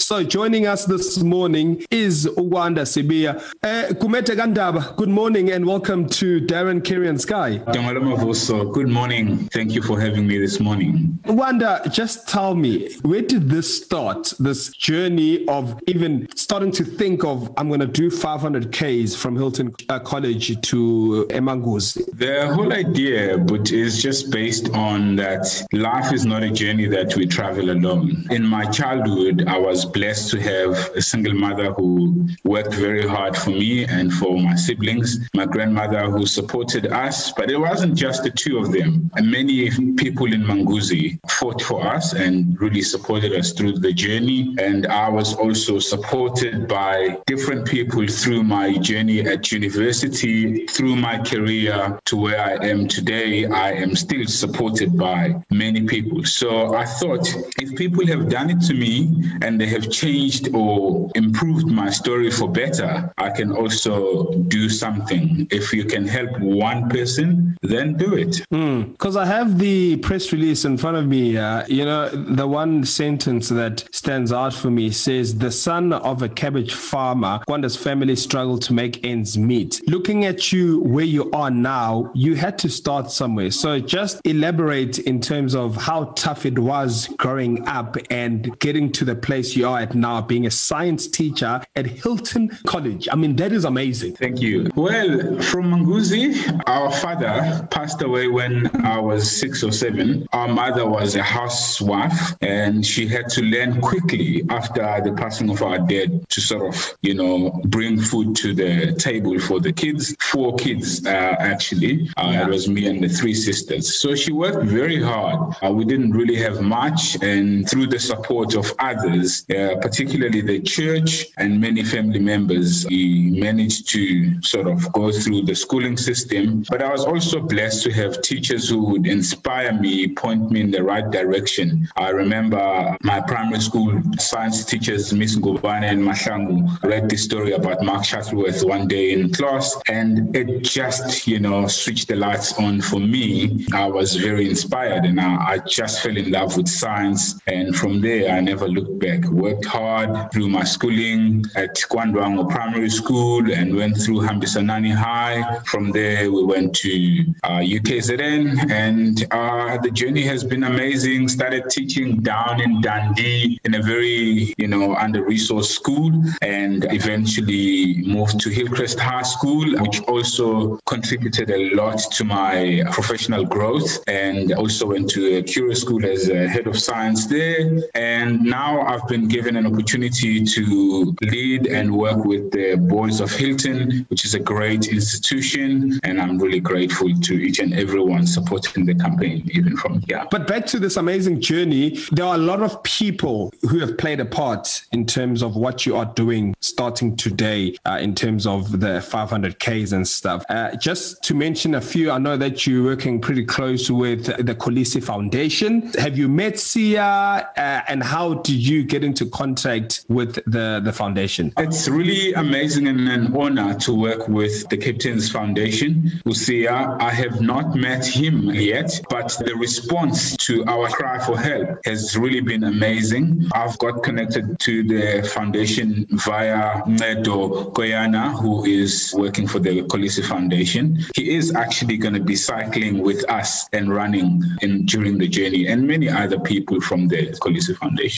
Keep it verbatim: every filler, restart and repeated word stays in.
So joining us this morning is Wanda Sibiya. Uh, Kumete Gandaba, good morning and welcome to Darren, Kerry and Sky. Good morning. Thank you for having me this morning. Wanda, just tell me, where did this start, this journey of even starting to think of, I'm going to do five hundred Ks from Hilton uh, College to eManguzi? The whole idea, but is just based on that life is not a journey that we travel alone. In my childhood, I was blessed to have a single mother who worked very hard for me and for my siblings, my grandmother who supported us, but it wasn't just the two of them. And many people in Manguzi fought for us and really supported us through the journey. And I was also supported by different people through my journey at university, through my career to where I am today. I am still supported by many people. So I thought, if people have done it to me and they have changed or improved my story for better, I can also do something. If you can help one person, then do it. Because mm, I have the press release in front of me. Uh, you know, the one sentence that stands out for me says, the son of a cabbage farmer, Wanda's family struggled to make ends meet. Looking at you where you are now, you had to start somewhere. So just elaborate in terms of how tough it was growing up and getting to the place you are at now, being a science teacher at Hilton College. I mean, that is amazing. Thank you. Well, from Manguzi, our father passed away when I was six or seven. Our mother was a housewife and she had to learn quickly after the passing of our dad to sort of, you know, bring food to the table for the kids. Four kids, uh, actually. Uh, yeah. It was me and the three sisters. So she worked very hard. Uh, we didn't really have much, and through the support of others, uh, particularly the church and many family members, we managed to sort of go through the schooling system. But I was also blessed to have teachers who would inspire me, point me in the right direction. I remember my primary school science teachers, Miss Ngubane and Mahlangu, read this story about Mark Shuttleworth one day in class, and it just, you know, switched the lights on for me. I was very inspired, and I, I just fell in love with science. And from there, I never looked back. Worked hard through my schooling at Kwandwango Primary School and went through Hambisanani High. From there, we went to uh, U K Z N, and uh, the journey has been amazing. Started teaching down in Dundee in a very, you know, under-resourced school, and eventually moved to Hillcrest High School, which also contributed a lot to my professional growth, and also went to a Curie School as a head of science there. And now I've been given an opportunity to lead and work with the boys of Hilton, which is a great institution, and I'm really grateful to each and everyone supporting the campaign, even from here. But back to this amazing journey, there are a lot of people who have played a part in terms of what you are doing starting today, uh, in terms of the five hundred Ks and stuff. Uh, just to mention a few, I know that you're working pretty close with the Kolisi Foundation. Have you met Sia, uh, and how did you get into contact with the, the foundation? It's really amazing and an honor to work with the Captain's Foundation. Usia, I have not met him yet, but the response to our cry for help has really been amazing. I've got connected to the foundation via Medo Koyana, who is working for the Kolisi Foundation. He is actually going to be cycling with us and running in during the journey, and many other people from the Kolisi Foundation.